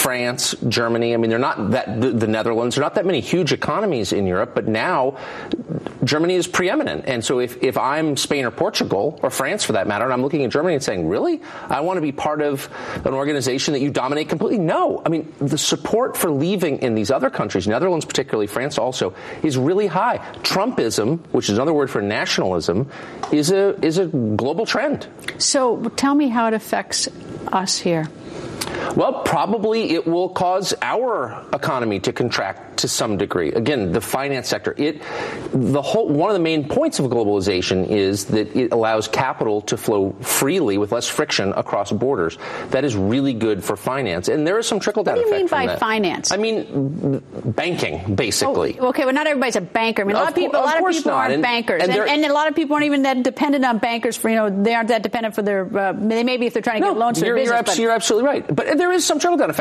France, Germany. I mean, they're not that the Netherlands. They're not that many huge economies in Europe, but now Germany is preeminent. And so if I'm Spain or Portugal or France, for that matter, and I'm looking at Germany and saying, really, I want to be part of an organization that you dominate completely? No. I mean, the support for leaving in these other countries, Netherlands particularly, France also, is really high. Trumpism, which is another word for nationalism, is a global trend. So tell me how it affects us here. Well, probably it will cause our economy to contract to some degree. Again, the finance sector, one of the main points of globalization is that it allows capital to flow freely with less friction across borders. That is really good for finance. And there is some trickle-down effect. What do you mean by finance? I mean banking, basically. Oh, okay, well, not everybody's a banker. I mean, a lot of people aren't bankers. And a lot of people aren't even that dependent on bankers for, they aren't that dependent for their, they may be if they're trying to get loans for their business. You're absolutely right. But there is some trickle-down effect.